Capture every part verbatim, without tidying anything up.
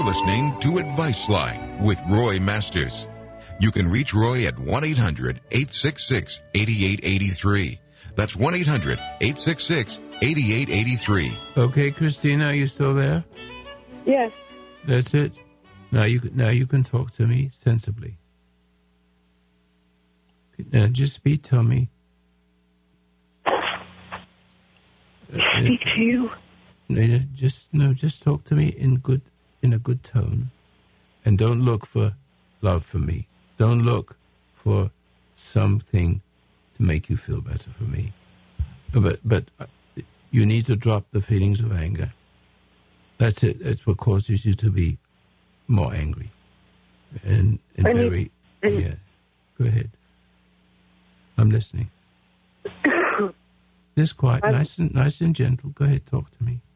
listening to Advice Line with Roy Masters. You can reach Roy at one eight hundred eight six six eight eight eight three. That's one eight hundred eight six six eight eight eight three. Okay, Christina, are you still there? Yes. That's it. Now you now you can talk to me sensibly. Now just be tell me. Speak to you. No, just no, just talk to me in good in a good tone, and don't look for love from me. Don't look for something to make you feel better for me. But but you need to drop the feelings of anger. That's it. That's what causes you to be more angry, and and I very need, yeah. Go ahead. I'm listening. Just quiet, I'm, nice and nice and gentle. Go ahead, talk to me.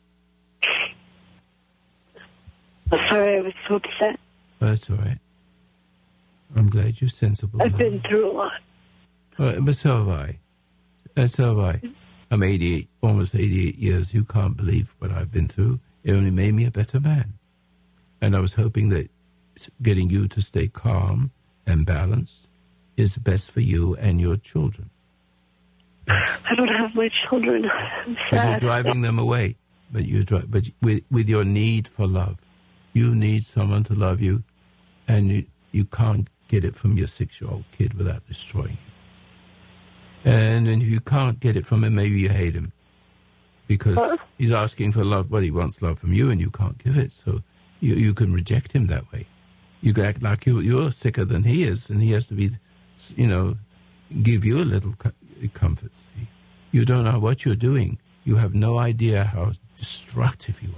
I'm sorry, I was so upset. Oh, that's all right. I'm glad you're sensible. I've now. been through a lot. Uh, but so have I. And so have I. I'm eighty-eight, almost eighty-eight years. You can't believe what I've been through. It only made me a better man. And I was hoping that getting you to stay calm and balanced is best for you and your children. Yes. I don't have my children. I'm sad. But you're driving them away. But you drive. But with with your need for love, you need someone to love you, and you you can't get it from your six-year-old kid without destroying him. And if you can't get it from him, maybe you hate him because huh? he's asking for love. Well, he wants love from you, and you can't give it. So you you can reject him that way. You can act like you you're sicker than he is, and he has to be, you know, give you a little comfort. See? You don't know what you're doing. You have no idea how destructive you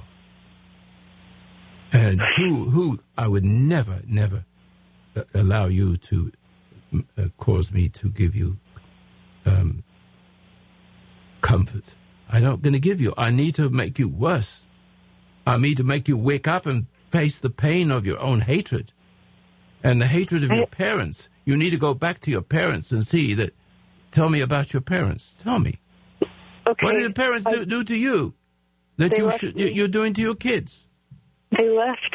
are. And who, who I would never, never allow you to uh, cause me to give you um, comfort. I'm not going to give you. I need to make you worse. I need to make you wake up and face the pain of your own hatred and the hatred of your parents. You need to go back to your parents and see that. Tell me about your parents. Tell me. Okay. What did the parents do, I, do to you that you should, you're doing to your kids? They left.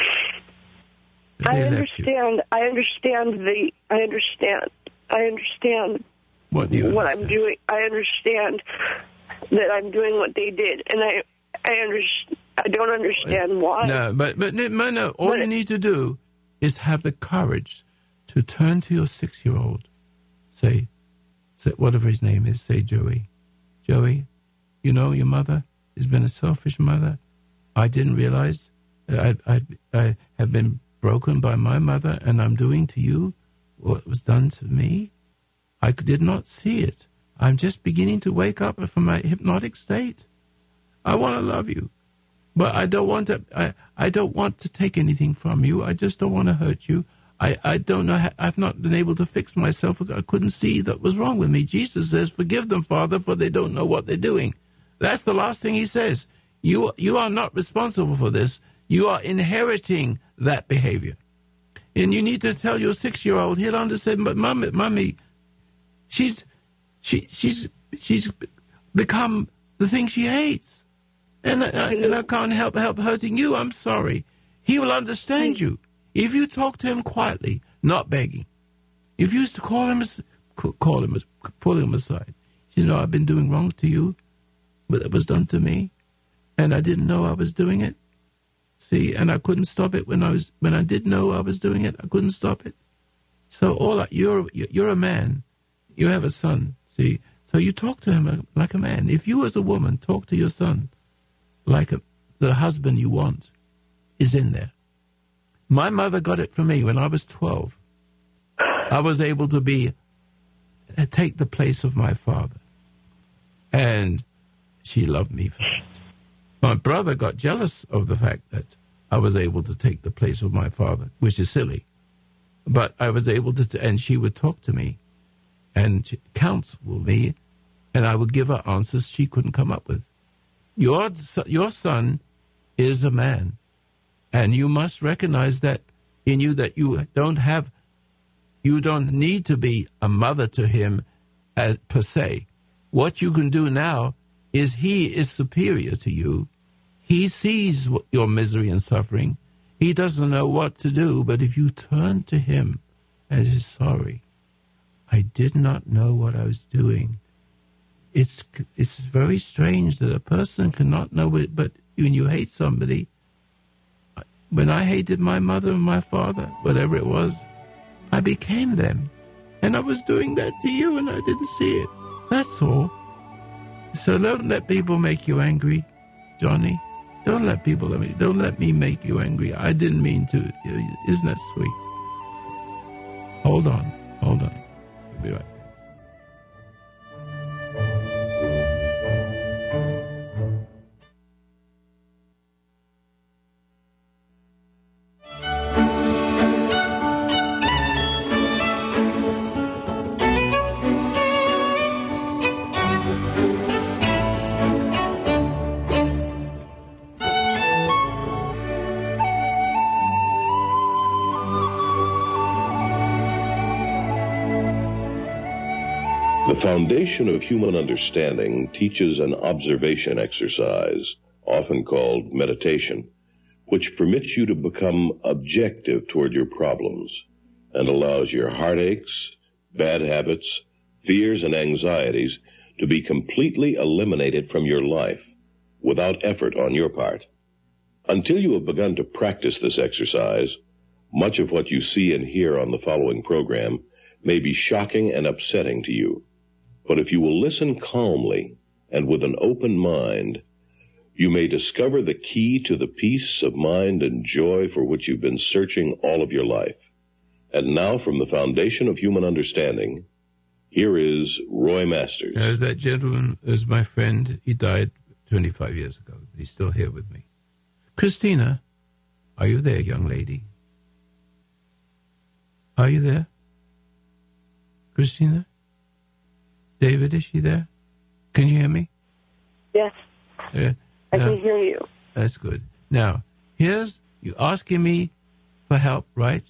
They I left understand. You. I understand the. I understand. I understand what, do you what understand? I'm doing. I understand that I'm doing what they did, and I. I understand. I don't understand why. No, but but no, no. All but, you need to do is have the courage to turn to your six-year-old, say, say, whatever his name is, say, Joey, Joey, you know your mother has been a selfish mother. I didn't realize I I I have been broken by my mother, and I'm doing to you what was done to me. I did not see it. I'm just beginning to wake up from my hypnotic state. I want to love you. But I don't want to. I, I don't want to take anything from you. I just don't want to hurt you. I, I don't know. How, I've not been able to fix myself. I couldn't see that was wrong with me. Jesus says, "Forgive them, Father, for they don't know what they're doing." That's the last thing he says. You you are not responsible for this. You are inheriting that behavior, and you need to tell your six-year-old. He'll understand. But mommy, mommy, she's she she's she's become the thing she hates. And I, and I can't help help hurting you. I'm sorry. He will understand you if you talk to him quietly, not begging. If you used to call him, call him, pull him aside. You know, I've been doing wrong to you, but it was done to me, and I didn't know I was doing it. See, and I couldn't stop it when I was when I did know I was doing it. I couldn't stop it. So all I, you're you're a man. You have a son. See, so you talk to him like a man. If you, as a woman, talk to your son like a, the husband you want is in there. My mother got it from me when I was twelve. I was able to be, uh, take the place of my father. And she loved me for that. My brother got jealous of the fact that I was able to take the place of my father, which is silly. But I was able to, and she would talk to me and counsel me, and I would give her answers she couldn't come up with. Your your son is a man, and you must recognize that in you that you don't have, you don't need to be a mother to him as, per se. What you can do now is he is superior to you. He sees your misery and suffering, He doesn't know what to do, but if you turn to him and say, sorry, I did not know what I was doing. It's it's very strange that a person cannot know it, but when you hate somebody, when I hated my mother and my father, whatever it was, I became them. And I was doing that to you and I didn't see it. That's all. So don't let people make you angry, Johnny. Don't let people let me don't let me make you angry. I didn't mean to. Isn't that sweet? Hold on. Hold on. I'll be right back. The foundation of human understanding teaches an observation exercise, often called meditation, which permits you to become objective toward your problems and allows your heartaches, bad habits, fears, and anxieties to be completely eliminated from your life without effort on your part. Until you have begun to practice this exercise, much of what you see and hear on the following program may be shocking and upsetting to you. But if you will listen calmly and with an open mind, you may discover the key to the peace of mind and joy for which you've been searching all of your life. And now, from the foundation of human understanding, here is Roy Masters. As that gentleman is my friend. He died twenty-five years ago. He's still here with me. Christina, are you there, young lady? Are you there? Christina? David, is she there? Can you hear me? Yes. Uh, I now, can hear you. That's good. Now, here's you asking me for help, right?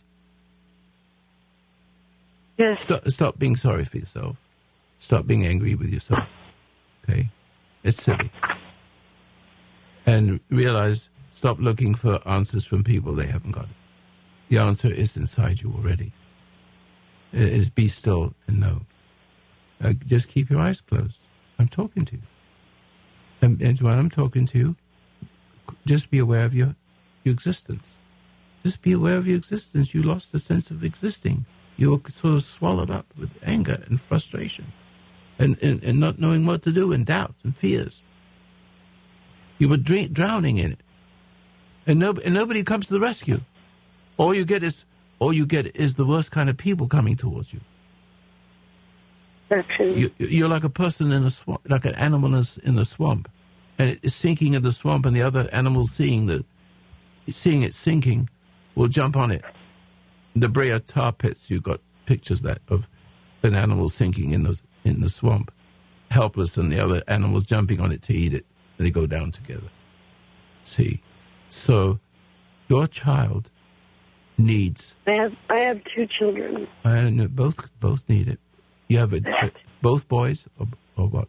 Yes. Stop, stop being sorry for yourself. Stop being angry with yourself. Okay? It's silly. And realize, stop looking for answers from people they haven't got. The answer is inside you already. It is be still and know. Uh, just keep your eyes closed. I'm talking to you. And, and while I'm talking to you, just be aware of your, your existence. Just be aware of your existence. You lost the sense of existing. You were sort of swallowed up with anger and frustration and, and, and not knowing what to do and doubt and fears. You were drink, drowning in it. And, no, and nobody comes to the rescue. All you get is all you get is the worst kind of people coming towards you. You, you're like a person in a swamp, like an animal in the swamp, and it is sinking in the swamp, and the other animals seeing the, seeing it sinking, will jump on it. The Brea tar pits, you've got pictures that of an animal sinking in the in the swamp, helpless, and the other animals jumping on it to eat it, and they go down together. See, so your child needs. I have I have two children. I know both both need it. You have a, a, both boys or, or what?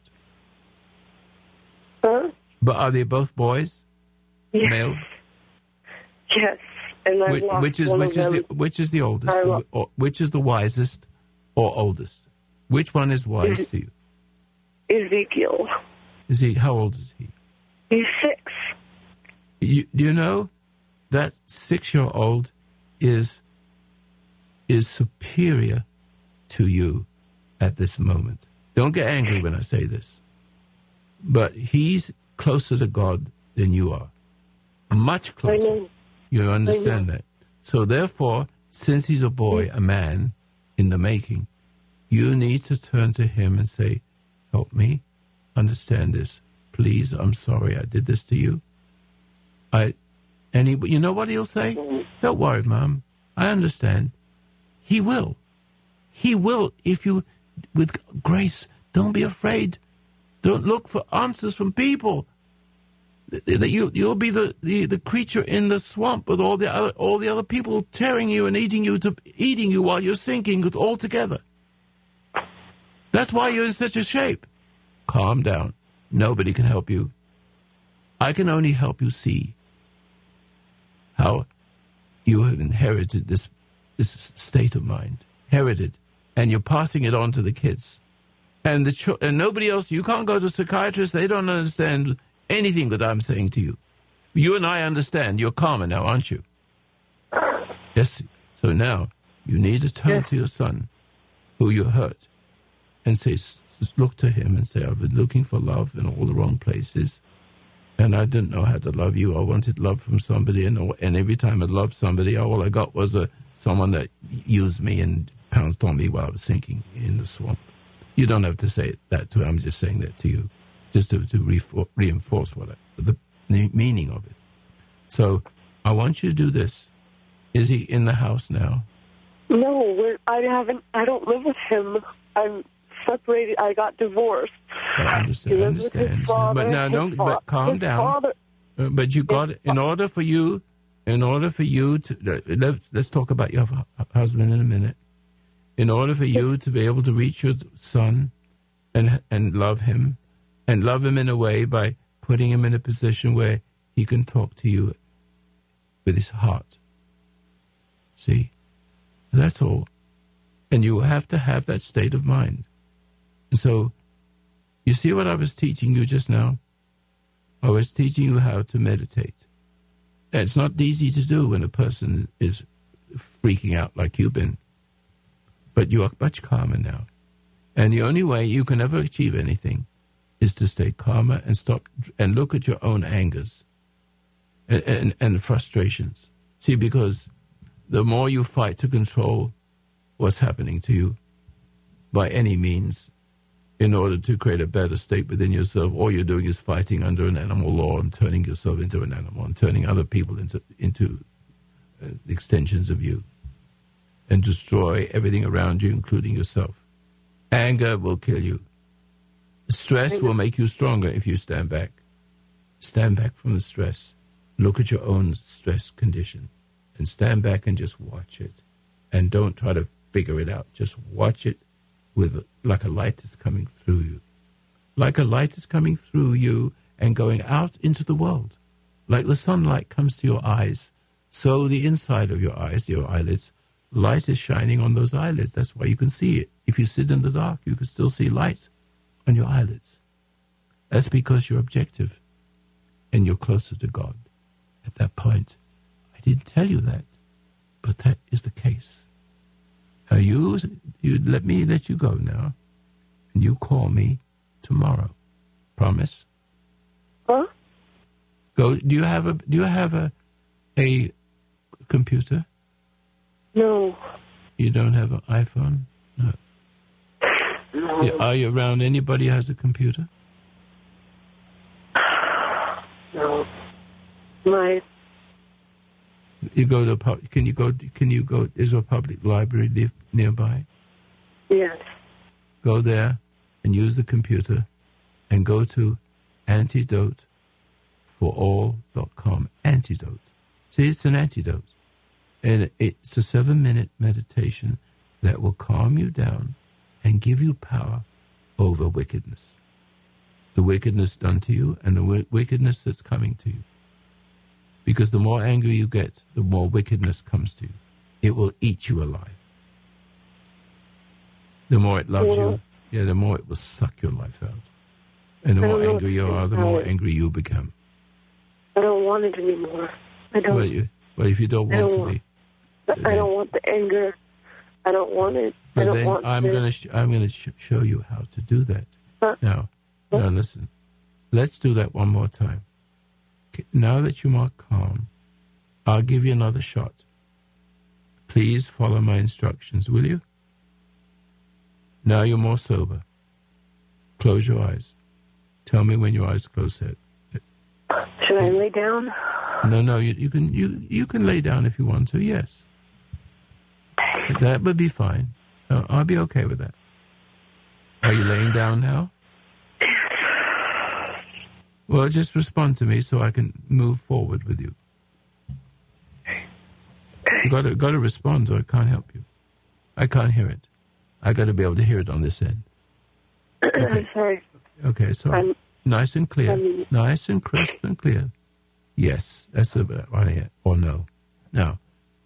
Huh? But are they both boys? Yes. Male? Yes. And I which, lost which is one which of is them. the which is the oldest? lo- Or, which is the wisest or oldest? Which one is wise Is- to you? Ezekiel. Is he how old is he? He's six. You, do you know that six-year-old is is superior to you at this moment? Don't get angry when I say this, but he's closer to God than you are, much closer. I know. You understand that? So therefore, since he's a boy, a man in the making, you need to turn to him and say, help me understand this. Please, I'm sorry I did this to you. I, and he, you know what he'll say? Don't worry, Mom. I understand. He will. He will if you, with grace, don't be afraid. Don't look for answers from people. That you you'll be the, the, the creature in the swamp with all the other all the other people tearing you and eating you to eating you while you're sinking all together. That's why you're in such a shape. Calm down. Nobody can help you. I can only help you see how you have inherited this this state of mind, inherited, and you're passing it on to the kids. And the cho- and nobody else, you can't go to psychiatrists, they don't understand anything that I'm saying to you. You and I understand. You're calmer now, aren't you? Yes. So now you need to turn yes. to your son, who you hurt, and say, look to him and say, I've been looking for love in all the wrong places, and I didn't know how to love you. I wanted love from somebody, and, and every time I loved somebody, all I got was a someone that used me and pounced on me while I was sinking in the swamp. You don't have to say that to him. I'm just saying that to you, just to, to re- reinforce what I, the, the meaning of it. So I want you to do this. Is he in the house now? No, we're, I haven't. I don't live with him. I'm separated. I got divorced. I understand. He I lives with understand. his father, but now, his don't. fa- But calm his down. Father, Uh, but you got, in order for you, in order for you to, uh, let's, let's talk about your hu- husband in a minute. In order for you to be able to reach your son and and love him, and love him in a way by putting him in a position where he can talk to you with his heart. See? That's all. And you have to have that state of mind. And so, you see what I was teaching you just now? I was teaching you how to meditate. And it's not easy to do when a person is freaking out like you've been. But you are much calmer now. And the only way you can ever achieve anything is to stay calmer and stop and look at your own angers and, and, and frustrations. See, because the more you fight to control what's happening to you by any means, in order to create a better state within yourself, all you're doing is fighting under an animal law and turning yourself into an animal and turning other people into into uh, extensions of you and destroy everything around you, including yourself. Anger will kill you. Stress will make you stronger if you stand back. Stand back from the stress. Look at your own stress condition and stand back and just watch it. And don't try to figure it out. Just watch it with like a light is coming through you. Like a light is coming through you and going out into the world. Like the sunlight comes to your eyes, so the inside of your eyes, your eyelids, light is shining on those eyelids. That's why you can see it. If you sit in the dark, you can still see light on your eyelids. That's because you're objective and you're closer to God. At that point, I didn't tell you that, but that is the case. Now you, you let me let you go now, and you call me tomorrow. Promise? Huh? Go. Do you have a Do you have a a computer? No. You don't have an iPhone? No. No. Are you around anybody who has a computer? No. My. You go to a pub, can you go? Can you go? Is there a public library live nearby? Yes. Go there and use the computer, and go to antidote for all dot com. Antidote. See, it's an antidote, and it's a seven-minute meditation that will calm you down and give you power over wickedness. The wickedness done to you and the w- wickedness that's coming to you. Because the more angry you get, the more wickedness comes to you. It will eat you alive. The more it loves Yeah. you, yeah, the more it will suck your life out. And the I more don't know angry you what to are, the do more about it. angry you become. I don't want it anymore. I don't. Well, you, well if you don't I want don't to want- be, I don't want the anger. I don't want it. I but don't then want I'm this. going to sh- I'm going to sh- show you how to do that. Huh? Now, Huh? now listen. Let's do that one more time. Okay, now that you're more calm, I'll give you another shot. Please follow my instructions, will you? Now you're more sober. Close your eyes. Tell me when your eyes close. Head. Should I lay down? No, no, you, you can you you can lay down if you want to. Yes, that would be fine. Uh, I'll be okay with that. Are you laying down now? Well, just respond to me so I can move forward with you. You got to got to respond, or I can't help you. I can't hear it. I got to be able to hear it on this end. Okay. I'm sorry. Okay, so I'm- nice and clear, I'm- nice and crisp and clear. Yes, that's about right. Or no. Now,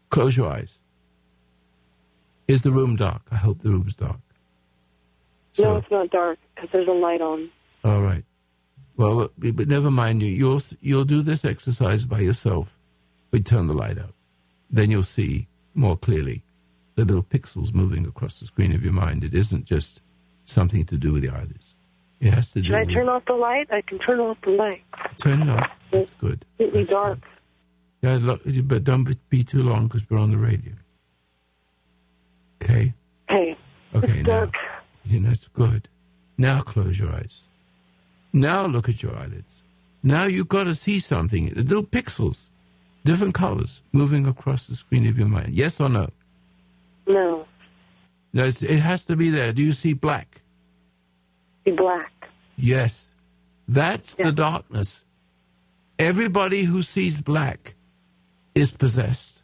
Close your eyes. Is the room dark? I hope the room's dark. So, no, it's not dark because there's a light on. All right. Well, but never mind you. You'll you'll do this exercise by yourself. We turn the light out. Then you'll see more clearly the little pixels moving across the screen of your mind. It isn't just something to do with the eyelids. It has to do. Should I with turn off the light? I can turn off the light. Turn it off. That's good. It'll be That's dark. good. Yeah, look, but don't be too long because we're on the radio. Okay? Hey. Okay, it's now. dark. You know, that's good. Now close your eyes. Now look at your eyelids. Now you've got to see something. The little pixels, different colors, moving across the screen of your mind. Yes or no? No. No, it's, it has to be there. Do you see black? Be black. Yes. That's Yeah. the darkness. Everybody who sees black is possessed.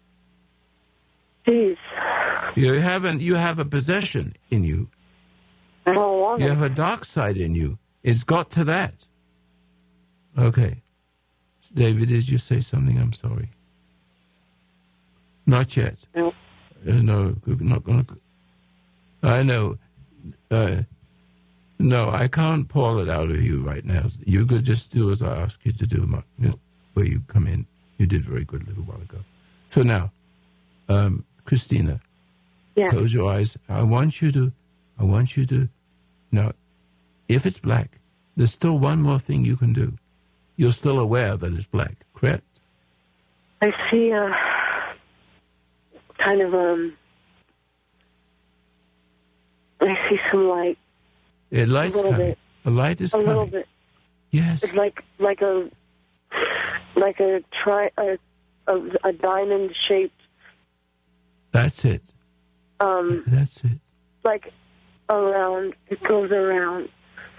Jeez. You haven't. You have a possession in you. I don't want You it. have a dark side in you. It's got to that. Okay. David, did you say something? I'm sorry. Not yet. No. Uh, no, we're not going to. I know. Uh, no, I can't pull it out of you right now. You could just do as I ask you to do, Mark, where you come in. You did very good a little while ago. So now, um, Christina, Yeah. close your eyes. I want you to, I want you to, now, if it's black, there's still one more thing you can do. You're still aware that it's black, correct? I see a kind of um. I see some light. A light's little coming. bit. A light is A coming. little bit. Yes. It's like like a like a tri a a, a diamond shaped That's it. um That's it. like around. It goes around.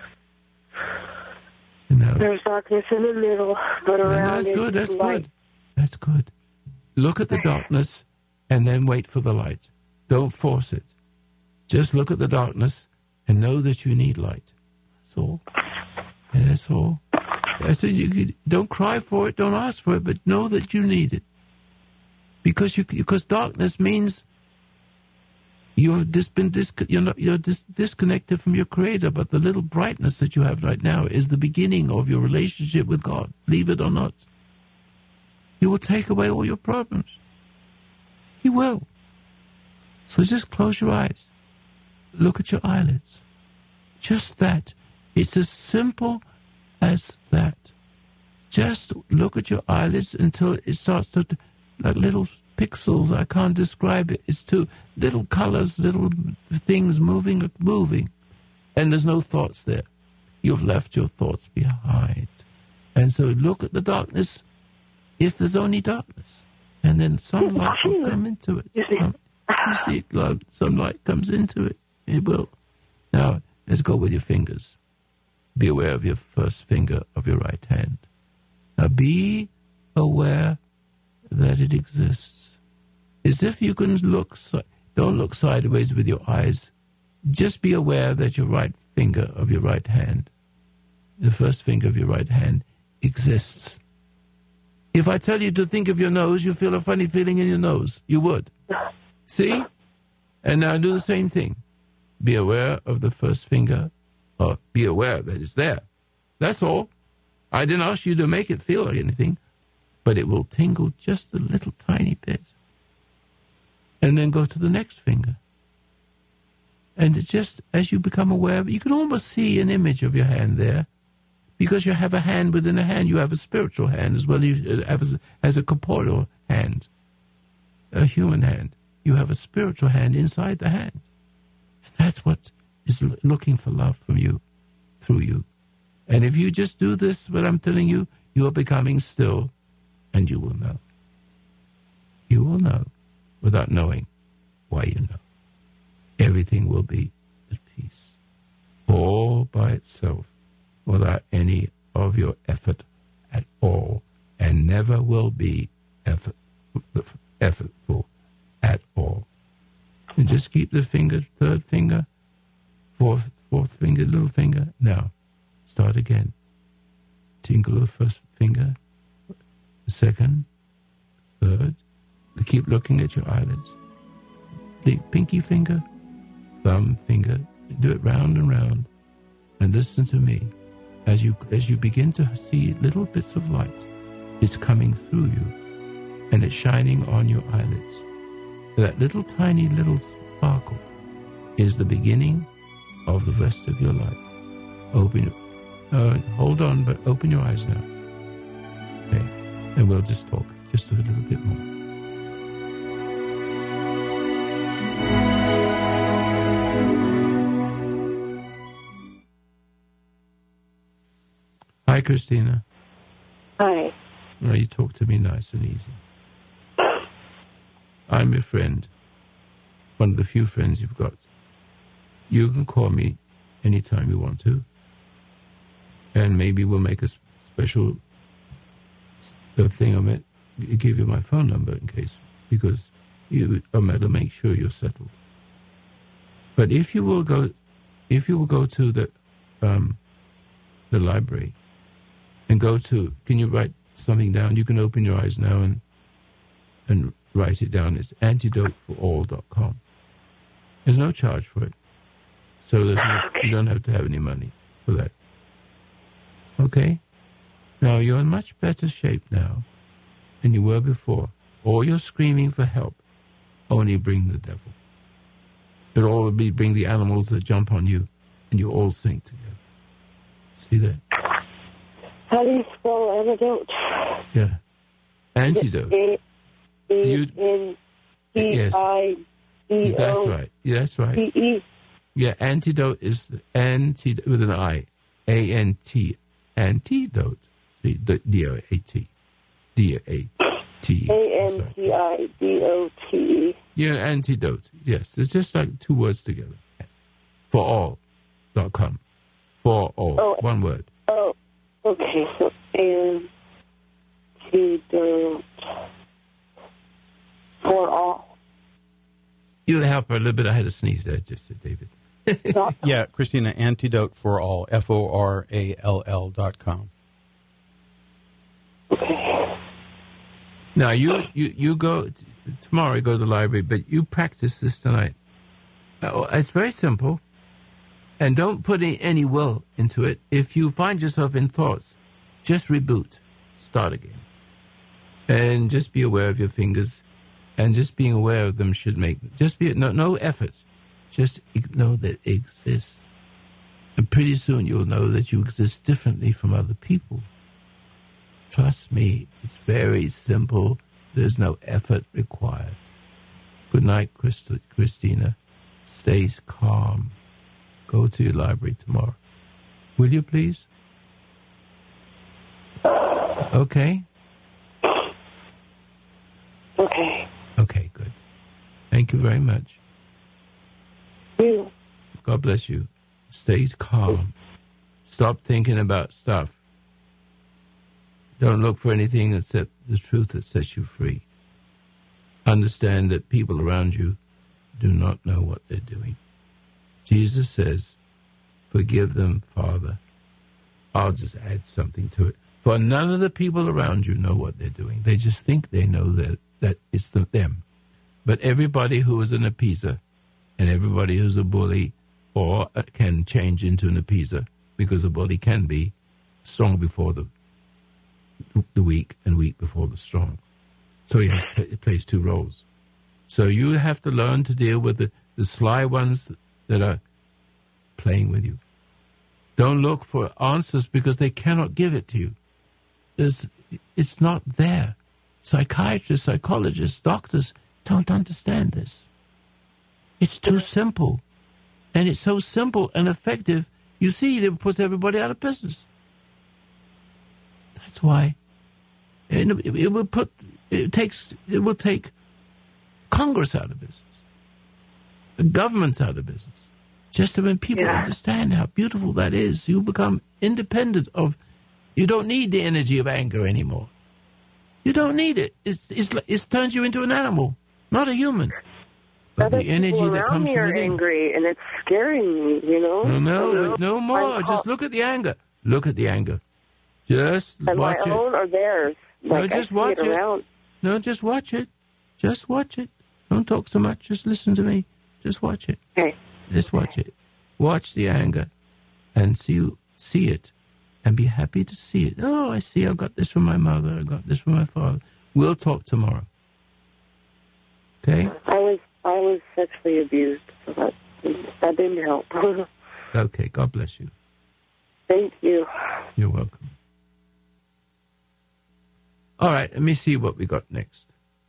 You know. There's darkness in the middle, but And around that's it good. That's is light. good. That's good. Look at the darkness and then wait for the light. Don't force it. Just look at the darkness and know that you need light. That's all. And that's all. That's it. You could, don't cry for it. Don't ask for it. But know that you need it. Because you because darkness means you've just been dis, you're not, you're dis, disconnected from your Creator. But the little brightness that you have right now is the beginning of your relationship with God. Believe it or not. He will take away all your problems. He will. So just close your eyes. Look at your eyelids. Just that. It's as simple as that. Just look at your eyelids until it starts to, like little pixels. I can't describe it. It's two little colors, little things moving, moving. And there's no thoughts there. You've left your thoughts behind. And so look at the darkness if there's only darkness. And then some light will come into it. Um, you see it, some light comes into it. It will. Now, let's go with your fingers. Be aware of your first finger of your right hand. Now, be aware that it exists. As if you can look, si- don't look sideways with your eyes. Just be aware that your right finger of your right hand, the first finger of your right hand, exists. If I tell you to think of your nose, you feel a funny feeling in your nose. You would. See? And now do the same thing. Be aware of the first finger, or be aware that it's there. That's all. I didn't ask you to make it feel like anything, but it will tingle just a little tiny bit. And then go to the next finger. And it just, as you become aware of it, you can almost see an image of your hand there. Because you have a hand within a hand, you have a spiritual hand as well as, as a corporeal hand, a human hand. You have a spiritual hand inside the hand. That's what is looking for love from you, through you. And if you just do this, what I'm telling you, you are becoming still, and you will know. You will know without knowing why you know. Everything will be at peace, all by itself, without any of your effort at all, and never will be effort, effortful at all. And just keep the finger, third finger, fourth, fourth finger, little finger. Now, start again. Tingle the first finger, the second, third, Keep looking at your eyelids. The pinky finger, thumb finger, do it round and round, and listen to me. As you as you begin to see little bits of light, it's coming through you, and it's shining on your eyelids. That little tiny little sparkle is the beginning of the rest of your life. Open, uh, hold on, but open your eyes now. Okay, and we'll just talk just a little bit more. Hi, Christina. Hi. Now you talk to me nice and easy. I'm your friend, one of the few friends you've got. You can call me anytime you want to, and maybe we'll make a special thing of it. Give you my phone number in case, because you, I'm going to make sure you're settled. But if you will go, if you will go to the um, the library and go to, can you write something down? You can open your eyes now and and write it down. It's antidote for all dot com. There's no charge for it. So there's no, you don't have to have any money for that. Okay? Now, you're in much better shape now than you were before. All your screaming for help only bring the devil. It'll all be bring the animals that jump on you, and you all sink together. See that? How do you spell antidote? Yeah. Antidote. A- You, N T yes. I D O That's right. Yeah, that's right. T E. Yeah, antidote is antidote with an I. A N T. Antidote. See, D O A T. D O A T. A N T I D O T E. Yeah, antidote. Yes, it's just like two words together. For all dot com. For all. Oh. One word. Oh, okay. So antidote for all. You'll help her a little bit. I had a sneeze there, just said David. Yeah, Christina, antidote for all, F O R A L L dot com. Okay. Now, you, you, you go, t- tomorrow you go to the library, but you practice this tonight. Uh, It's very simple. And don't put any, any will into it. If you find yourself in thoughts, just reboot. Start again. And just be aware of your fingers. And just being aware of them should make, just be, no, no effort. Just know that they exist. And pretty soon you'll know that you exist differently from other people. Trust me, it's very simple. There's no effort required. Good night, Christ- Christina. Stay calm. Go to your library tomorrow. Will you please? Okay? Okay. Okay, good. Thank you very much. You. God bless you. Stay calm. Stop thinking about stuff. Don't look for anything except the truth that sets you free. Understand that people around you do not know what they're doing. Jesus says, forgive them, Father. I'll just add something to it. For none of the people around you know what they're doing. They just think they know that, that it's the, them. But everybody who is an appeaser and everybody who's a bully or can change into an appeaser, because a bully can be strong before the the weak and weak before the strong. So he has he plays two roles. So you have to learn to deal with the, the sly ones that are playing with you. Don't look for answers because they cannot give it to you. There's, it's not there. Psychiatrists, psychologists, doctors don't understand this. It's too simple. And it's so simple and effective, you see, it puts everybody out of business. That's why. And it, it will put, it takes, it will take Congress out of business. The government's out of business. Just when people Yeah. understand how beautiful that is, you become independent of, you don't need the energy of anger anymore. You don't need it. It's, it's, it turns you into an animal, not a human. But Other the energy people that around comes me from are within. angry, and it's scaring me, you know? No, no, You know? no more. I'm Just call- look at the anger. Look at the anger. Just And watch my it. own or theirs? No, Like, just I see watch it it. around. No, just watch it. Just watch it. Don't talk so much. Just listen to me. Just watch it. Okay. Just watch it. Watch the anger and see see it and be happy to see it. Oh, I see. I got this from my mother. I got this from my father. We'll talk tomorrow. Okay? I was I was sexually abused, so that, that didn't help. Okay. God bless you. Thank you. You're welcome. All right. Let me see what we got next.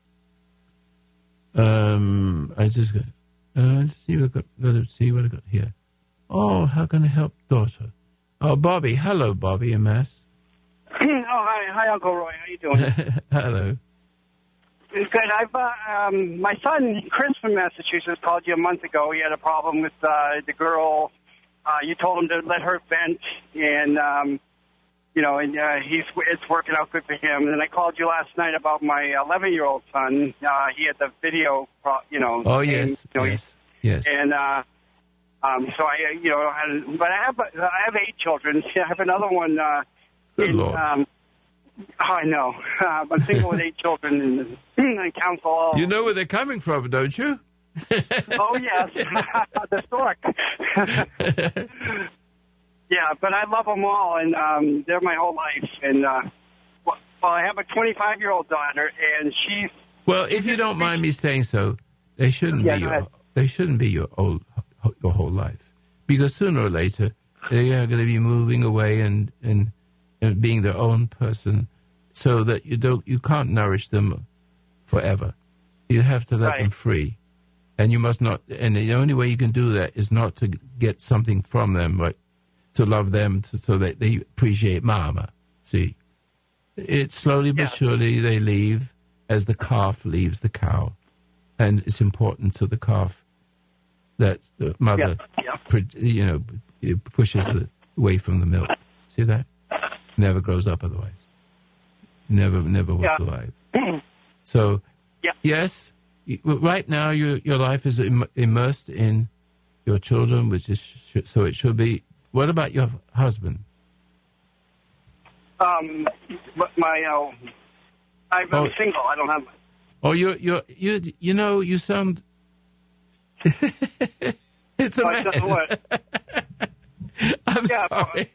Um, I just got. Uh, let's see what I got. Let's see what I got here. Oh, how can I help daughter? Oh, Bobby. Hello, Bobby and Mass. Oh, hi, hi, Uncle Roy. How you doing? Hello. It's good. I've uh, um, my son Chris from Massachusetts called you a month ago. He had a problem with uh, the girl. Uh, you told him to let her vent, and um, you know, and uh, he's it's working out good for him. And then I called you last night about my eleven-year-old son. Uh, he had the video, pro- you know. Oh and, yes, you know, yes, yes. And uh, um, so I, you know, had, but I have I have eight children. I have another one. Uh, Good in, Lord. Um, I know. Uh, I'm single with eight children, and I counsel all. You know where they're coming from, don't you? Oh, yes. The stork. Yeah, but I love them all, and um, they're my whole life. And uh, well, I have a twenty-five-year-old daughter, and she's... Well, if you don't mind me saying so, they shouldn't Yeah, be go your ahead. they shouldn't be your old your whole life, because sooner or later they are going to be moving away and, and and being their own person, so that you don't you can't nourish them forever. You have to let Right. them free, and you must not. And the only way you can do that is not to get something from them, but to love them, to, so that they appreciate Mama. See, it slowly but Yeah. surely they leave, as the calf leaves the cow, and it's important to the calf that the mother, Yeah, yeah. pr- you know, it pushes it away from the milk. See that? Never grows up otherwise. Never, never will Yeah. survive. So, Yeah. yes, y- right now your your life is Im- immersed in your children, which is sh- so it should be. What about your husband? Um, but my... Uh, I'm Oh. single. I don't have... Oh, you you you you know you sound. It's a Oh, man. it doesn't work. I'm Yeah, sorry.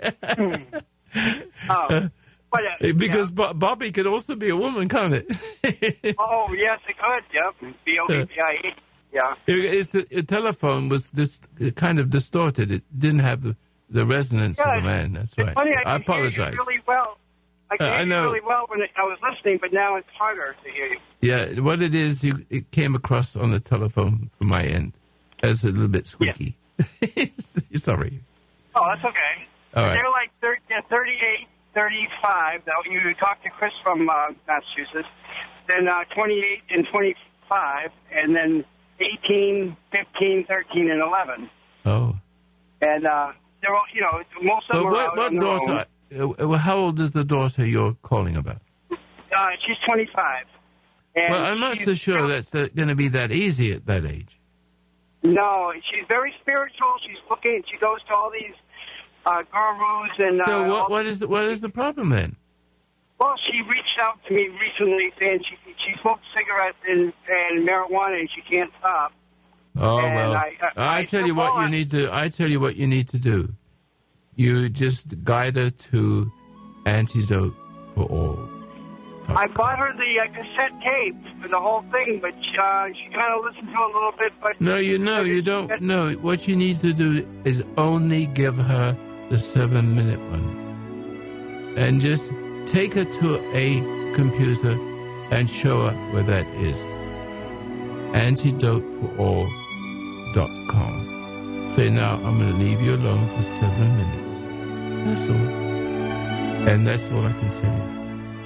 Oh, but, uh, Because Bo- Bobby could also be a woman, can't it? yeah. Oh, yes, it could. Yep. B O B B I E. Yeah. It- it's the, the telephone was just kind of distorted. It didn't have the, the resonance Yeah, of a man. That's It's right. funny, So I, I can hear you apologize. really well. I can Uh, hear I you know. really well when I was listening, but now it's harder to hear you. Yeah, what it is, you, it came across on the telephone from my end as a little bit squeaky. Sorry. Oh, that's okay. All right. They're like thirty, yeah, thirty-eight, thirty-five. Now, you talked to Chris from uh, Massachusetts. Then uh, twenty-eight and twenty-five, and then eighteen, fifteen, thirteen, and eleven. Oh. And uh, they're all, you know, most of But them are what, out what on their own. daughter, uh, well, how old is the daughter you're calling about? Uh, she's twenty-five. And Well, I'm not she's- so sure that's uh, going to be that easy at that age. No, she's very spiritual. She's looking. She goes to all these uh, gurus and. Uh, So all- what, what is the, what is the problem then? Well, she reached out to me recently saying she she smokes cigarettes and, and marijuana and she can't stop. Oh And well, I- I- I tell you what you suppose- need to. I tell you what you need to do. You just guide her to Antidote for All. I bought her the uh, cassette tape for the whole thing, but uh, she kind of listened to it a little bit. But No, you know you don't. No, what you need to do is only give her the seven-minute one, and just take her to a computer and show her where that is. antidote for all dot com. Say, now I'm going to leave you alone for seven minutes. That's all. And that's all I can tell you.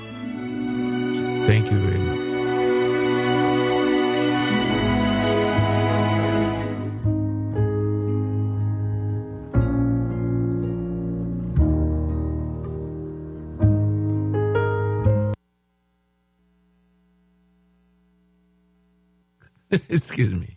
Thank you very much. Excuse me.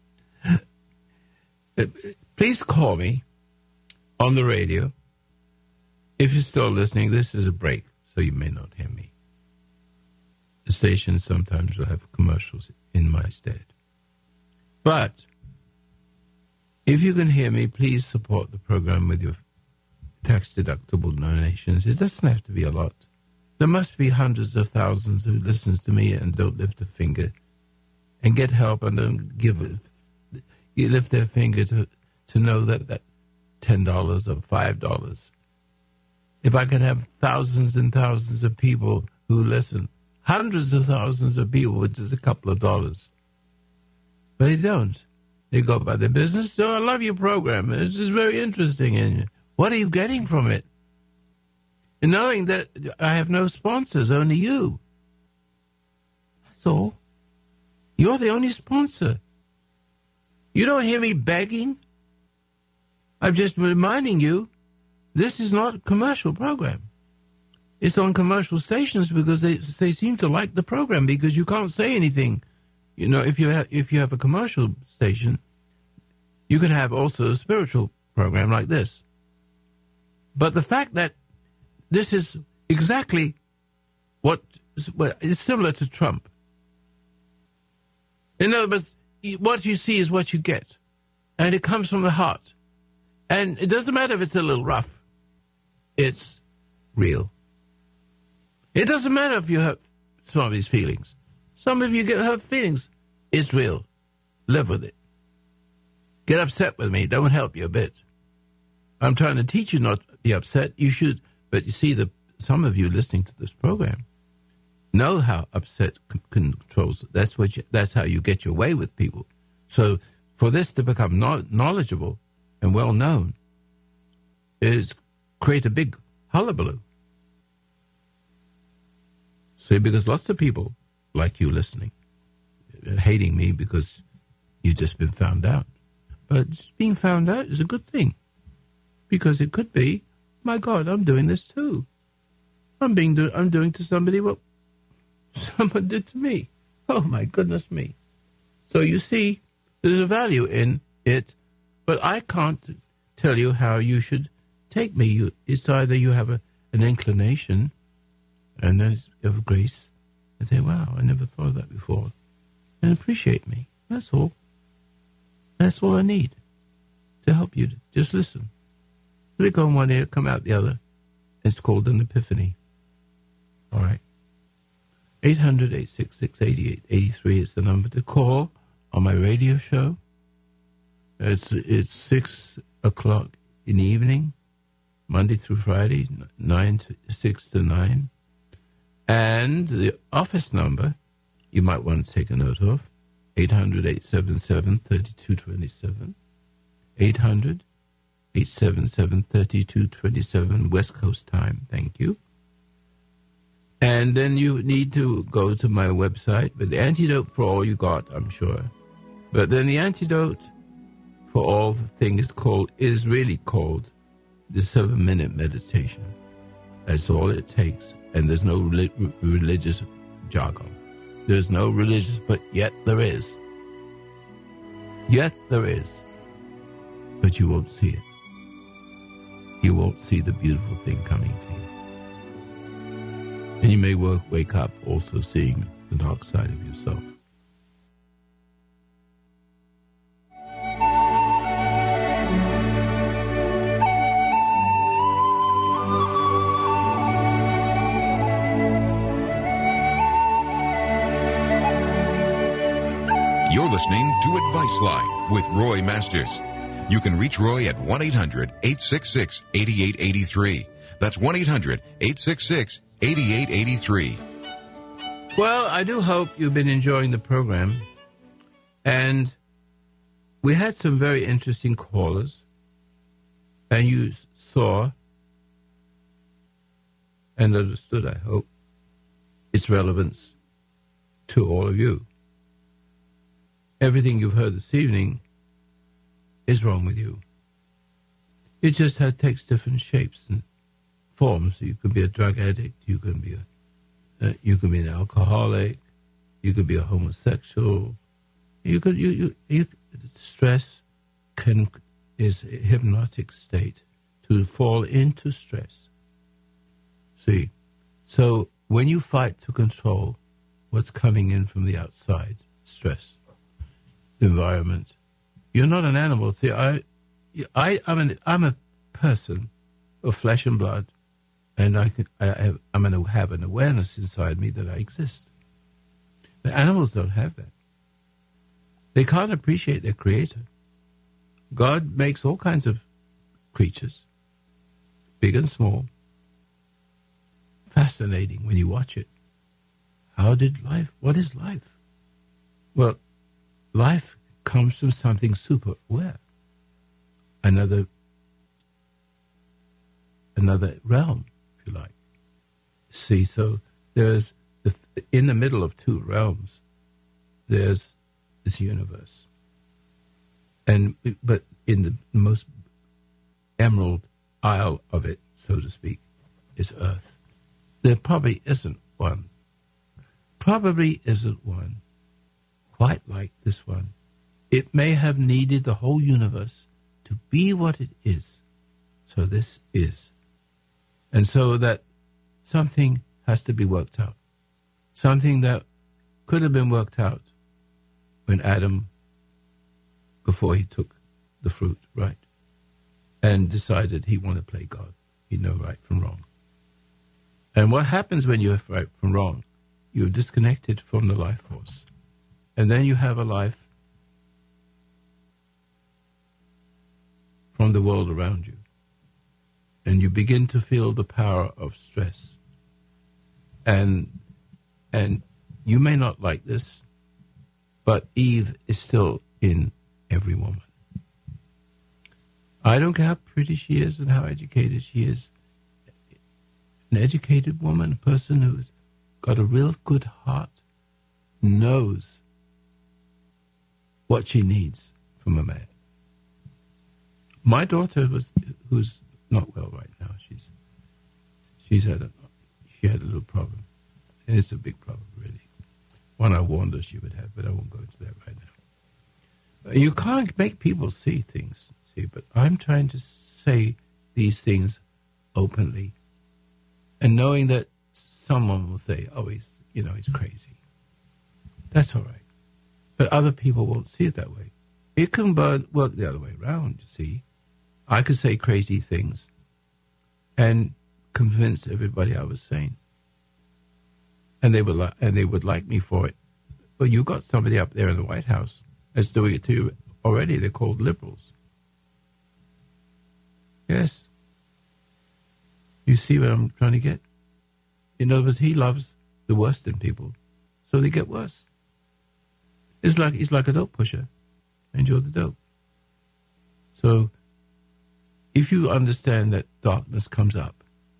Uh, Please call me on the radio. If you're still listening, this is a break, so you may not hear me. The station sometimes will have commercials in my stead. But if you can hear me, please support the program with your tax-deductible donations. It doesn't have to be a lot. There must be hundreds of thousands who listens to me and don't lift a finger and get help and don't give it. You lift their finger to, to know that, that ten dollars or five dollars. If I could have thousands and thousands of people who listen, hundreds of thousands of people with just a couple of dollars. But they don't. They go by their business. So I love your program. It's just very interesting. And what are you getting from it? And knowing that I have no sponsors, only you. That's all. You're the only sponsor. You don't hear me begging. I'm just reminding you, this is not a commercial program. It's on commercial stations because they they seem to like the program because you can't say anything. You know, if you have, if you have a commercial station, you can have also a spiritual program like this. But the fact that this is exactly what is similar to Trump. In other words, what you see is what you get. And it comes from the heart. And it doesn't matter if it's a little rough. It's real. It doesn't matter if you have some of these feelings. Some of you get hurt feelings. It's real. Live with it. Get upset with me. Don't help you a bit. I'm trying to teach you not to be upset. You should. But you see, the some of you listening to this program know how upset c- controls. That's what. You, that's how you get your way with people. So for this to become no- knowledgeable and well known is create a big hullabaloo. See, because lots of people like you listening, hating me because you've just been found out. But being found out is a good thing. Because it could be, my God, I'm doing this too. I'm being do- I'm doing to somebody what someone did to me. Oh, my goodness me. So you see, there's a value in it, but I can't tell you how you should take me. You, it's either you have a, an inclination, and then it's of grace, and say, wow, I never thought of that before, and appreciate me. That's all. That's all I need to help you. Just listen. Let it go in one ear, come out the other. It's called an epiphany. All right. eight hundred, eight six six, eight eight eight three is the number to call on my radio show. It's it's six o'clock in the evening, Monday through Friday, nine to six to nine. And the office number, you might want to take a note of, eight hundred, eight seven seven, three two two seven. eight hundred, eight seven seven, three two two seven, West Coast time. Thank you. And then you need to go to my website, but the antidote for all you got, I'm sure. But then the antidote for all the thing is called, is really called the seven-minute meditation. That's all it takes. And there's no relig- religious jargon. There's no religious, but yet there is. Yet there is. But you won't see it. You won't see the beautiful thing coming to you. And you may work, wake up also seeing the dark side of yourself. You're listening to Advice Line with Roy Masters. You can reach Roy at one eight hundred, eight six six, eight eight eight three. That's one eight hundred, eight six six, eight eight eight three. Well, I do hope you've been enjoying the program. And we had some very interesting callers. And you saw and understood, I hope, its relevance to all of you. Everything you've heard this evening is wrong with you. It just has, takes different shapes and forms. You could be a drug addict. You can be a, uh, you can be an alcoholic. You could be a homosexual. You could you you, you stress can is a hypnotic state to fall into stress. See, so when you fight to control what's coming in from the outside, stress environment. You're not an animal. See, I, I, I'm, an, I'm a person of flesh and blood, and I can, I have, I'm going to have an awareness inside me that I exist. The animals don't have that. They can't appreciate their creator. God makes all kinds of creatures, big and small. Fascinating when you watch it. How did life, what is life? Well, life comes from something super aware. Another, another realm, if you like. See, so there's, the, in the middle of two realms, there's this universe. And, but in the most emerald isle of it, so to speak, is Earth. There probably isn't one. Probably isn't one quite like this one. It may have needed the whole universe to be what it is. So this is. And so that something has to be worked out. Something that could have been worked out when Adam, before he took the fruit, right, and decided he wanted to play God. He know right from wrong. And what happens when you have right from wrong? You're disconnected from the life force. And then you have a life from the world around you. And you begin to feel the power of stress. And and you may not like this, but Eve is still in every woman. I don't care how pretty she is and how educated she is. An educated woman, a person who's got a real good heart, knows what she needs from a man. My daughter was, who's not well right now. She's, she's had a, she had a little problem. And it's a big problem, really. One I warned her she would have, but I won't go into that right now. You can't make people see things, see, but I'm trying to say these things openly. And knowing that someone will say, oh, he's, you know, he's crazy. That's all right. But other people won't see it that way. It can work the other way around, you see. I could say crazy things and convince everybody I was sane. And they would li- and they would like me for it. But you got somebody up there in the White House that's doing it to you already. They're called liberals. Yes. You see what I'm trying to get? In other words, he loves the worst in people, so they get worse. It's like he's like a dope pusher, and you're the dope. So, if you understand that darkness comes up,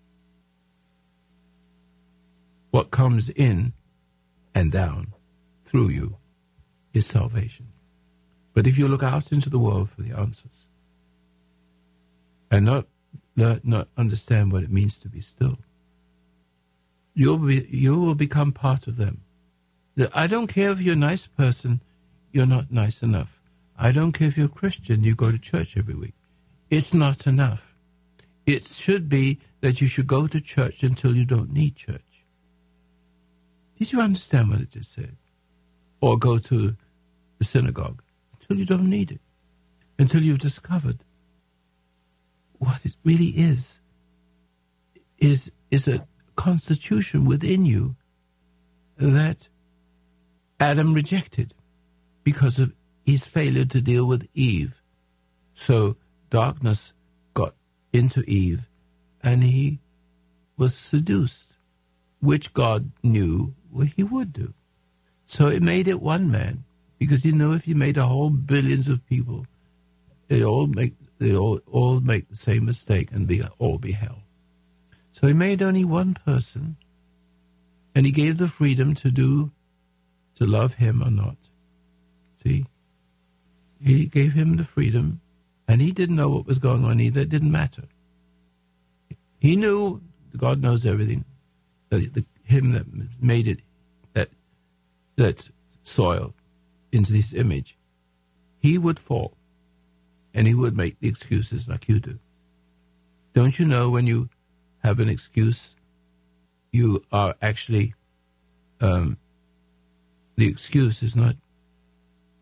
what comes in and down through you is salvation. But if you look out into the world for the answers and not not, not understand what it means to be still, you'll be you will become part of them. I don't care if you're a nice person, you're not nice enough. I don't care if you're a Christian, you go to church every week. It's not enough. It should be that you should go to church until you don't need church. Did you understand what it just said? Or go to the synagogue until you don't need it, until you've discovered what it really is, is, is a constitution within you that Adam rejected because of his failure to deal with Eve. So darkness got into Eve and he was seduced, which God knew what he would do. So it made it one man, because you know if you made a whole billions of people, they all make they all, all make the same mistake and be all be hell. So he made only one person, and he gave the freedom to do, to love him or not. See? He gave him the freedom, and he didn't know what was going on either. It didn't matter. He knew, God knows everything, that the, him that made it, that, that soil into this image, he would fall, and he would make the excuses like you do. Don't you know when you have an excuse, you are actually, um, the excuse is not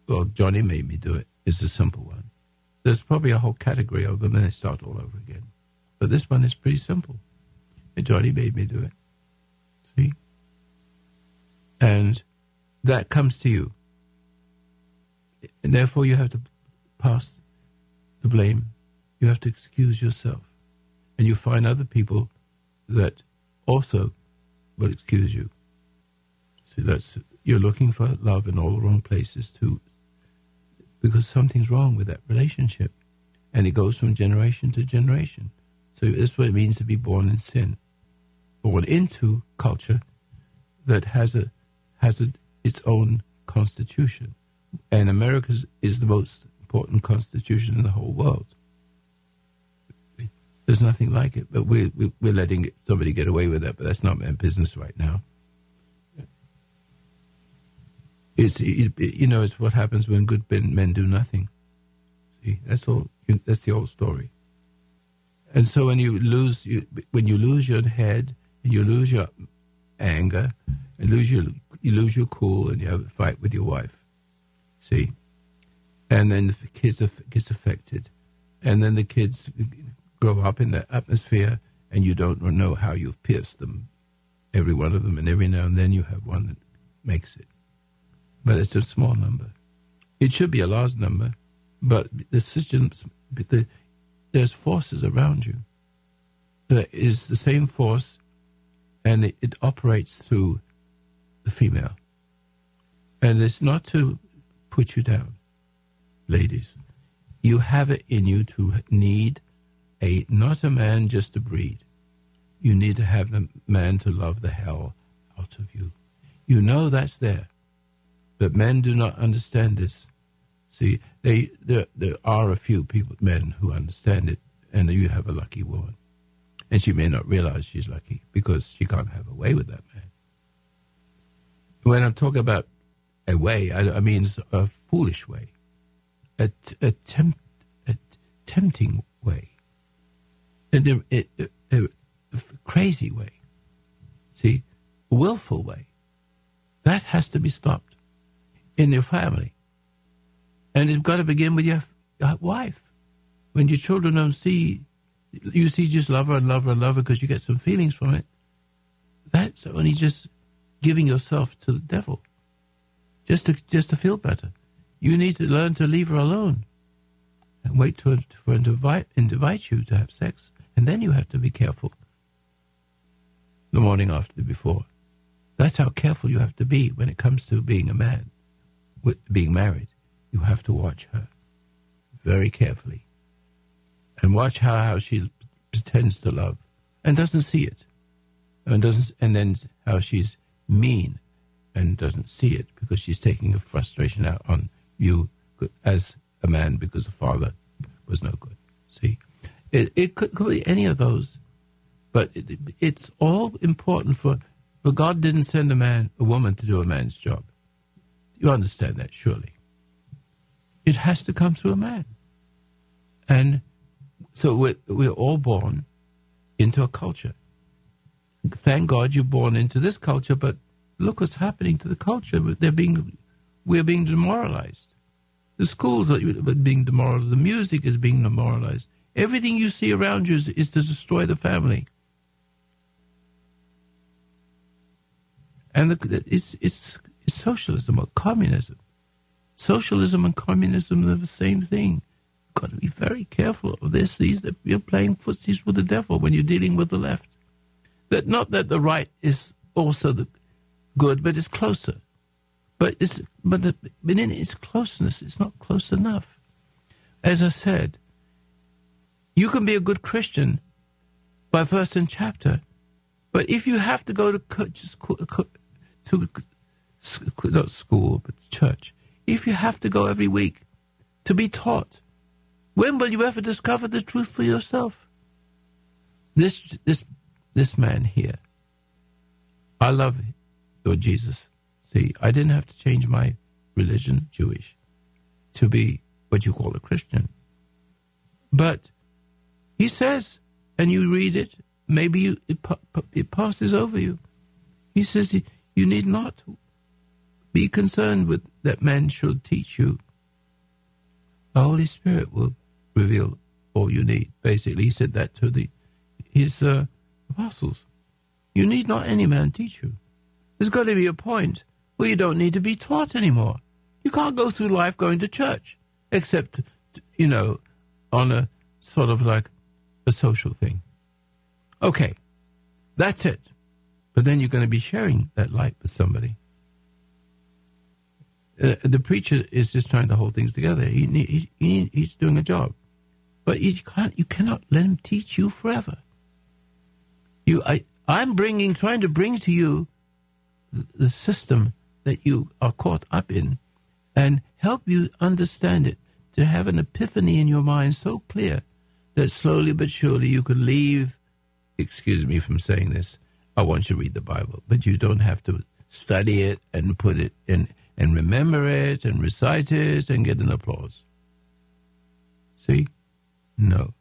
well, Johnny made me do it. It's a simple one. There's probably a whole category of them, and they start all over again. But this one is pretty simple. And Johnny made me do it. See? And that comes to you. And therefore, you have to pass the blame. You have to excuse yourself. And you find other people that also will excuse you. See, that's, you're looking for love in all the wrong places too, because something's wrong with that relationship. And it goes from generation to generation. So that's what it means to be born in sin. Born into culture that has a has a, its own constitution. And America's is the most important constitution in the whole world. There's nothing like it, but we're, we're letting somebody get away with that, but that's not my business right now. It's, it, you know, it's what happens when good men do nothing. See, that's all. That's the old story. And so when you lose, you, when you lose your head, and you lose your anger, and lose your, you lose your cool, and you have a fight with your wife. See, and then the kids are, gets affected, and then the kids grow up in that atmosphere, and you don't know how you've pierced them, every one of them, and every now and then you have one that makes it. But it's a small number. It should be a large number, but the systems, the, there's forces around you. There is the same force, and it, it operates through the female. And it's not to put you down, ladies. You have it in you to need a, not a man just to breed. You need to have a man to love the hell out of you. You know that's there. But men do not understand this. See, they there there are a few people, men, who understand it, and you have a lucky woman. And she may not realize she's lucky because she can't have a way with that man. When I'm talking about a way, I, I mean a foolish way, a, a, tempt, a tempting way, and a, a, a, a crazy way. See, a willful way. That has to be stopped in your family. And it's got to begin with your wife. When your children don't see, you see just love her and love her and love her because you get some feelings from it. That's only just giving yourself to the devil, just to just to feel better. You need to learn to leave her alone and wait to, for her to invite, invite you to have sex. And then you have to be careful the morning after the before. That's how careful you have to be when it comes to being a man, with being married. You have to watch her very carefully and watch how, how she pretends to love and doesn't see it, and doesn't, and then how she's mean and doesn't see it because she's taking her frustration out on you as a man because the father was no good. See, it it could, could be any of those, but it, it's all important for. But God didn't send a man, a woman, to do a man's job. You understand that, surely. It has to come through a man. And so we're, we're all born into a culture. Thank God you're born into this culture, but look what's happening to the culture. They're being, we're being demoralized. The schools are being demoralized. The music is being demoralized. Everything you see around you is, is to destroy the family. And the, it's, it's, it's socialism or communism. Socialism and communism are the same thing. You've got to be very careful of this. These that you're playing footsies with the devil when you're dealing with the left. That not that the right is also the good, but it's closer. But it's but, the, but in its closeness, it's not close enough. As I said, you can be a good Christian by verse and chapter, but if you have to go to to not school but church, if you have to go every week to be taught, when will you ever discover the truth for yourself? This this this man here, I love your Jesus. See, I didn't have to change my religion, Jewish, to be what you call a Christian. But he says, and you read it, maybe you, it, it passes over you. He says you need not be concerned with that men should teach you. The Holy Spirit will reveal all you need. Basically, he said that to the his uh, apostles. You need not any man teach you. There's got to be a point where you don't need to be taught anymore. You can't go through life going to church, except, you know, on a sort of like a social thing. Okay, that's it. But then you're going to be sharing that light with somebody. Uh, the preacher is just trying to hold things together. He, he, he, he's doing a job. But you can't. You cannot let him teach you forever. You, I, I'm bringing, trying to bring to you the, the system that you are caught up in, and help you understand it, to have an epiphany in your mind so clear that slowly but surely you could leave. Excuse me from saying this. I want you to read the Bible, but you don't have to study it and put it in and remember it and recite it and get an applause. See? No.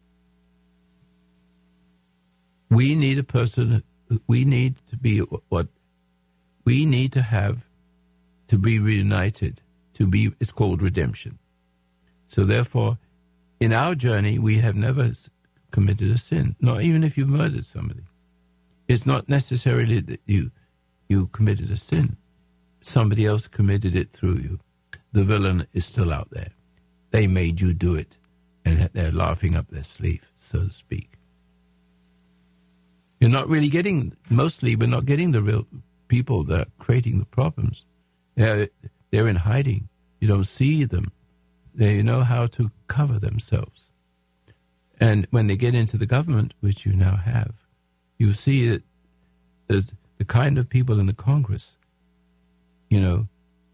We need a person, we need to be what we need to have to be reunited, to be, it's called redemption. So therefore, in our journey, we have never committed a sin, not even if you've murdered somebody. It's not necessarily that you you committed a sin. Somebody else committed it through you. The villain is still out there. They made you do it, and they're laughing up their sleeve, so to speak. You're not really getting, mostly we're not getting the real people that are creating the problems. They're, they're in hiding. You don't see them. They know how to cover themselves. And when they get into the government, which you now have, you see that there's the kind of people in the Congress, you know,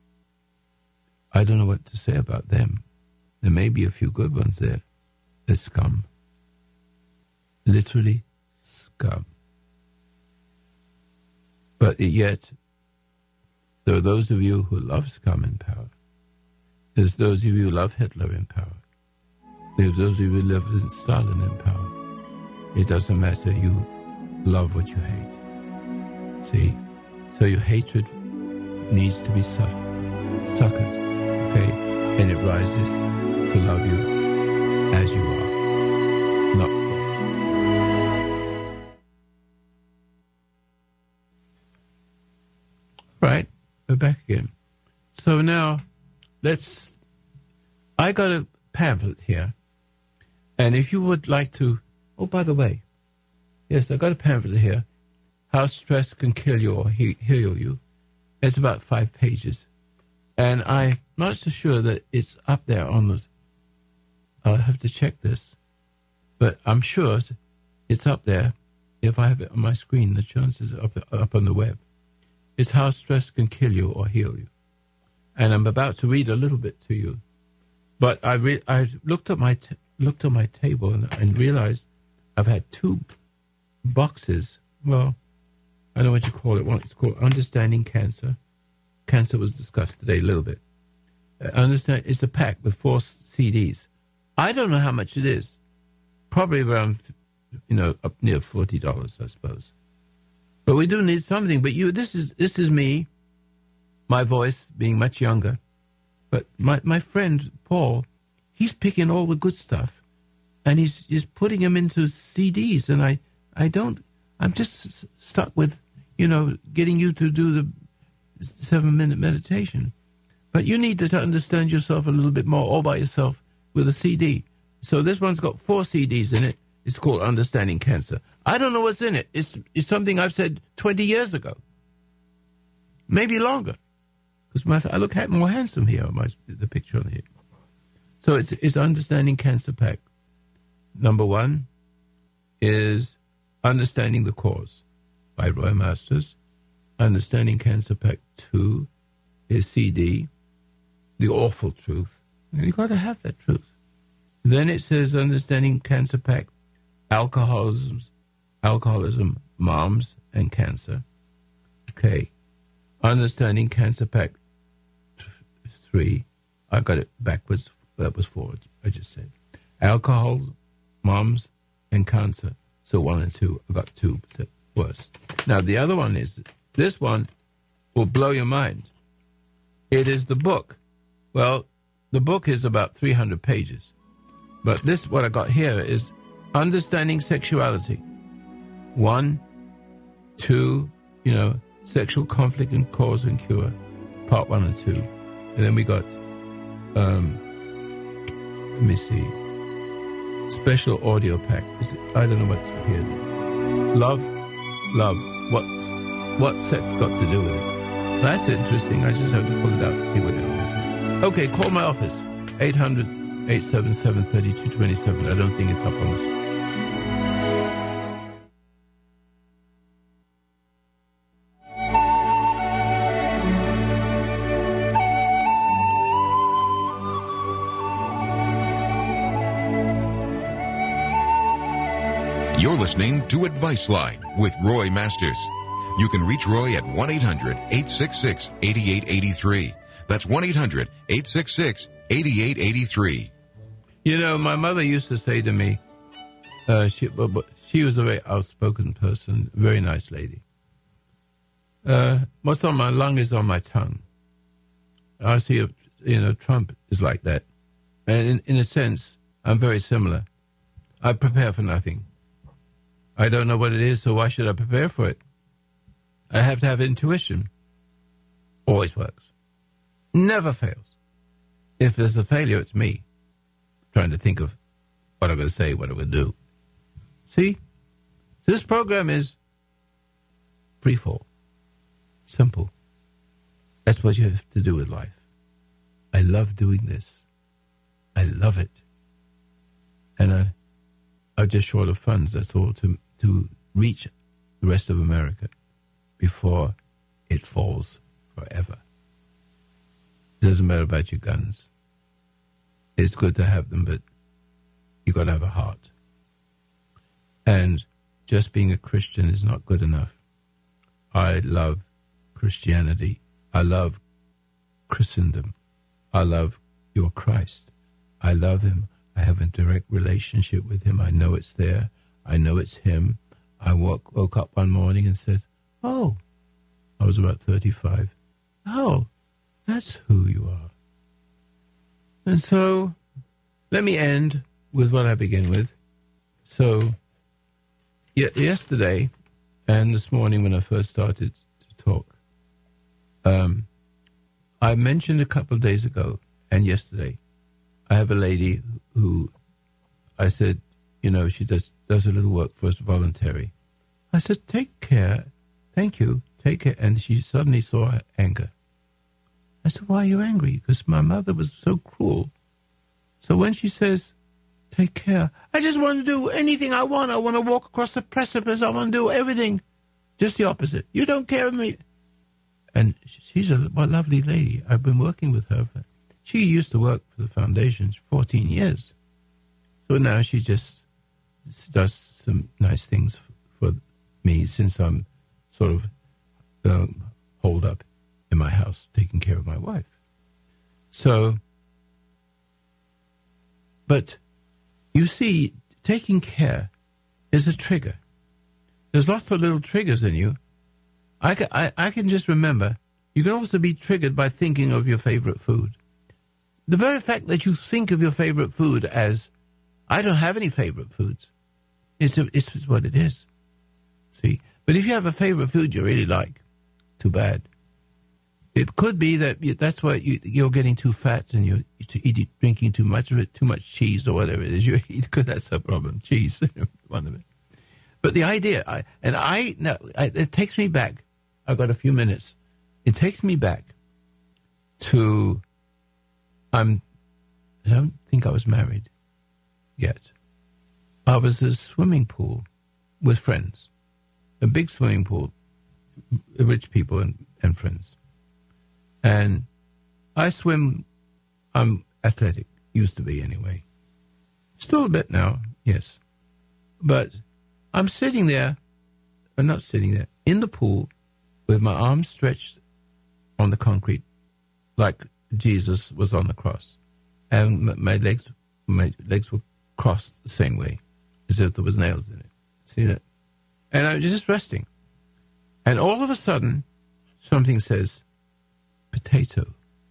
I don't know what to say about them. There may be a few good ones there. They're scum. Literally scum. But yet, there are those of you who love scum in power. There's those of you who love Hitler in power. There's those of you who love Stalin in power. It doesn't matter. You love what you hate. See? So your hatred needs to be suffered, suckered, okay? And it rises to love you as you are, not thought. Right, we're back again. So now, let's, I got a pamphlet here, and if you would like to, oh, by the way, yes, I got a pamphlet here, How Stress Can Kill You or he, Heal You. It's about five pages. And I'm not so sure that it's up there on the, I'll have to check this, but I'm sure it's up there. If I have it on my screen, the chances are up, up on the web. It's How Stress Can Kill You or Heal You. And I'm about to read a little bit to you. But I re- I looked at my t- looked at my table and, and realized I've had two boxes. Well, I don't know what you call it. One, it's called Understanding Cancer. Cancer was discussed today a little bit. Uh, understand, it's a pack with four C Ds. I don't know how much it is. Probably around, you know, up near forty dollars, I suppose. But we do need something. But you, this is this is me, my voice being much younger. But my, my friend Paul, he's picking all the good stuff, and he's just putting them into C Ds. And I, I don't. I'm just stuck with, you know, getting you to do the seven-minute meditation. But you need to understand yourself a little bit more all by yourself with a C D. So this one's got four C Ds in it. It's called Understanding Cancer. I don't know what's in it. It's it's something I've said twenty years ago. Maybe longer. Because I look more handsome here on my, the picture on here. So it's, it's Understanding Cancer Pack. Number one is Understanding the Cause by Roy Masters. Understanding Cancer Pack two is C D, The Awful Truth. You've got to have that truth. Then it says Understanding Cancer Pack, Alcoholism, Alcoholism, Moms, and Cancer. Okay. Understanding Cancer Pack three. I got it backwards. That was forward. I just said. Alcohol, Moms, and Cancer. So one and two. I got two worse. Now the other one is, this one will blow your mind. It is the book. Well, the book is about three hundred pages. But this, what I got here, is Understanding Sexuality. One, two, you know, Sexual Conflict and Cause and Cure, part one and two. And then we got, um, let me see, Special Audio Pack. Is it, I don't know what's here. Love, love. What, what sex got to do with it? That's interesting. I just have to pull it out to see what it is. Okay, call my office, eight hundred, eight seven seven, three two two seven. I don't think it's up on the screen. You're listening to Advice Line with Roy Masters. You can reach Roy at one eight hundred, eight six six, eight eight eight three. That's one eight hundred, eight six six, eight eight eight three. You know, my mother used to say to me, uh, she, well, she was a very outspoken person, very nice lady. Uh, what's on my lung is on my tongue. I see, a, you know, Trump is like that. And in, in a sense, I'm very similar. I prepare for nothing. I don't know what it is, so why should I prepare for it? I have to have intuition. Always works. Never fails. If there's a failure, it's me trying to think of what I'm going to say, what I'm going to do. See? This program is free fall. Simple. That's what you have to do with life. I love doing this. I love it. And I, I'm just short of funds, that's all, to, to reach the rest of America before it falls forever. It doesn't matter about your guns. It's good to have them, but you got to have a heart. And just being a Christian is not good enough. I love Christianity. I love Christendom. I love your Christ. I love him. I have a direct relationship with him. I know it's there. I know it's him. I woke, woke up one morning and said, oh, I was about thirty-five. Oh, that's who you are. And so, let me end with what I begin with. So, y- yesterday and this morning when I first started to talk, um, I mentioned a couple of days ago and yesterday, I have a lady who, I said, you know, she does, does a little work for us voluntary. I said, take care. Thank you. Take care. And she suddenly saw her anger. I said, why are you angry? Because my mother was so cruel. So when she says, take care, I just want to do anything I want. I want to walk across the precipice. I want to do everything. Just the opposite. You don't care of me. And she's a lovely lady. I've been working with her. For, she used to work for the foundation for fourteen years. So now she just does some nice things for me since I'm sort of um, holed up in my house taking care of my wife. So, but you see, taking care is a trigger. There's lots of little triggers in you. I can, I, I can just remember, you can also be triggered by thinking of your favorite food. The very fact that you think of your favorite food as, I don't have any favorite foods, it's, a, it's, it's what it is. See? But if you have a favorite food you really like, too bad. It could be that you, that's why you, you're getting too fat and you're eating, drinking too much of it, too much cheese or whatever it is you eat, because that's a problem. Cheese, one of it. But the idea, I, and I, no, I, it takes me back. I've got a few minutes. It takes me back to, I'm, I don't think I was married yet. I was at a swimming pool with friends, a big swimming pool, rich people and, and friends. And I swim, I'm athletic, used to be anyway. Still a bit now, yes. But I'm sitting there, or not sitting there, in the pool with my arms stretched on the concrete like Jesus was on the cross. And my legs, my legs were crossed the same way, as if there was nails in it. See that? And I was just resting. And all of a sudden, something says, potato.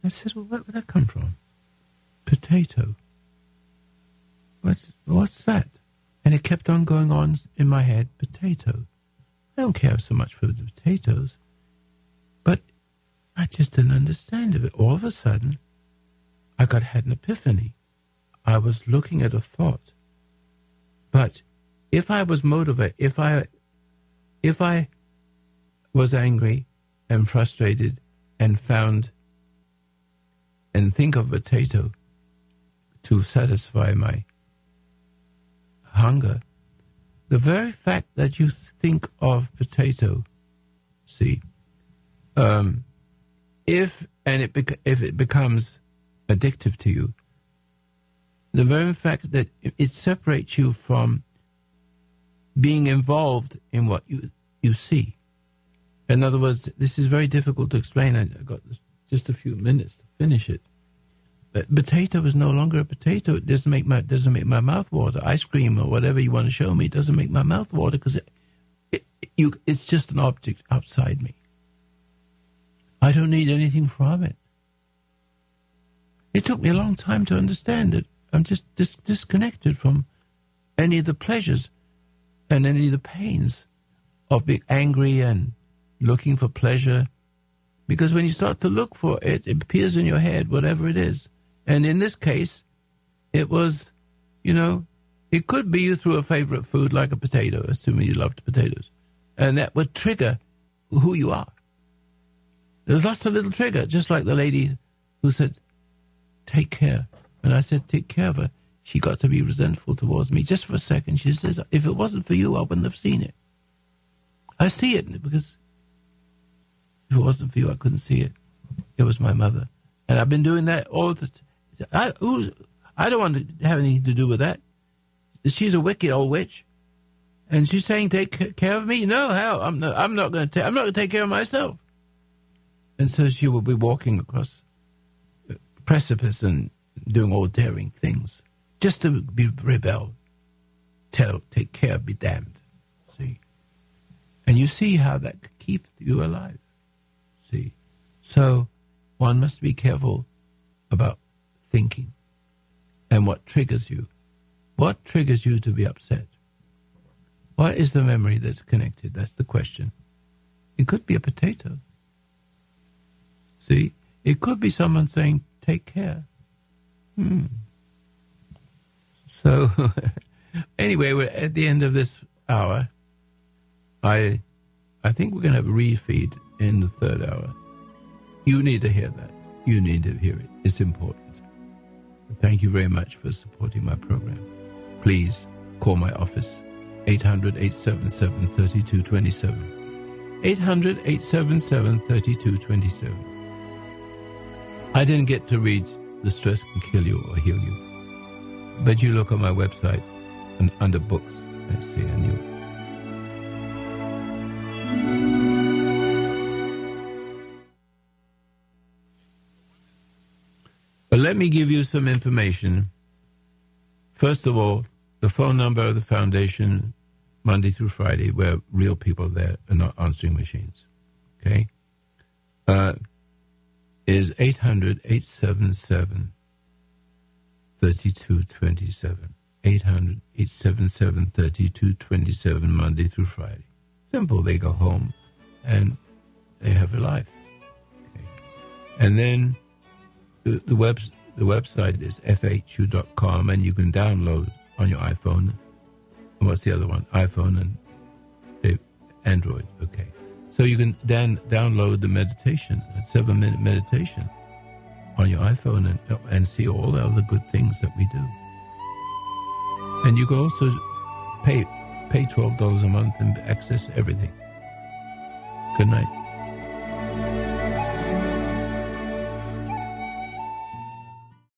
I said, well, where would that come from? Potato. What's, what's that? And it kept on going on in my head, potato. I don't care so much for the potatoes, but I just didn't understand it. All of a sudden, I got had an epiphany. I was looking at a thought. But if I was motivated, if I, if I was angry and frustrated and found and think of potato to satisfy my hunger, the very fact that you think of potato, see, um, if and it bec- if it becomes addictive to you, the very fact that it separates you from being involved in what you you see. In other words, this is very difficult to explain. I got just a few minutes to finish it. But potato is no longer a potato. It doesn't make my doesn't make my mouth water. Ice cream or whatever you want to show me doesn't make my mouth water because it, it, you it's just an object outside me. I don't need anything from it. It took me a long time to understand it. I'm just dis- disconnected from any of the pleasures and any of the pains of being angry and looking for pleasure. Because when you start to look for it, it appears in your head, whatever it is. And in this case, it was, you know, it could be you threw a favorite food like a potato, assuming you loved potatoes. And that would trigger who you are. There's lots of little trigger, just like the lady who said, take care. And I said, take care of her. She got to be resentful towards me just for a second. She says, if it wasn't for you, I wouldn't have seen it. I see it because if it wasn't for you, I couldn't see it. It was my mother. And I've been doing that all the time. I, who's, I don't want to have anything to do with that. She's a wicked old witch. And she's saying, take care of me? No, how? I'm not, I'm not going to I'm not going to take care of myself. And so she will be walking across a precipice and doing all daring things just to be rebel. Tell, take care, be damned. See? And you see how that keeps you alive. See? So one must be careful about thinking and what triggers you. What triggers you to be upset? What is the memory that's connected? That's the question. It could be a potato. See? It could be someone saying, take care. Hmm. So, anyway, we're at the end of this hour. I I think we're going to have a refeed in the third hour. You need to hear that. You need to hear it. It's important. Thank you very much for supporting my program. Please call my office, eight hundred, eight seven seven, three two two seven. eight hundred, eight seven seven, three two two seven. I didn't get to read The Stress Can Kill You or Heal You, but you look on my website and under books and see a new. But let me give you some information. First of all, the phone number of the foundation, Monday through Friday, where real people there are not answering machines. Okay? Uh, is eight hundred, eight seven seven, three two two seven. eight hundred, eight seven seven, three two two seven, Monday through Friday. Simple. They go home and they have a life. Okay. And then the, the, web, the website is f h u dot com, and you can download on your iPhone. And what's the other one? iPhone and uh, Android. Okay. So you can then download the meditation, a seven-minute meditation, on your iPhone and, and see all the other good things that we do. And you can also pay pay twelve dollars a month and access everything. Good night.